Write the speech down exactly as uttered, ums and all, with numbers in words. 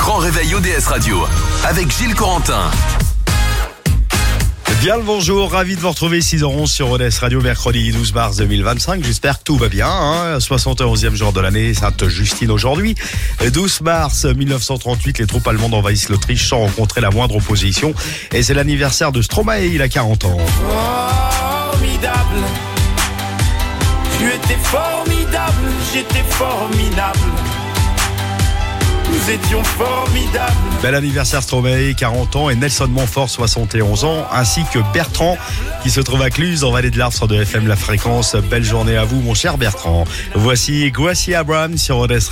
grand réveil O D S Radio avec Gilles Corentin. Bien le bonjour, ravi de vous retrouver six heures onze sur O D S Radio, mercredi douze mars deux mille vingt-cinq. J'espère que tout va bien, hein. soixante et onzième jour de l'année, Sainte-Justine aujourd'hui. douze mars mille neuf cent trente-huit, les troupes allemandes envahissent l'Autriche sans rencontrer la moindre opposition. Et c'est l'anniversaire de Stromae, il a quarante ans. Formidable, tu étais formidable, j'étais formidable. Nous étions formidables. Bel anniversaire Stromae, quarante ans, et Nelson Montfort, soixante et onze ans, ainsi que Bertrand, qui se trouve à Cluse, en vallée de l'Arve, sur de F M La Fréquence. Belle journée à vous, mon cher Bertrand. Voici Gracie Abrams sur O D S Radio.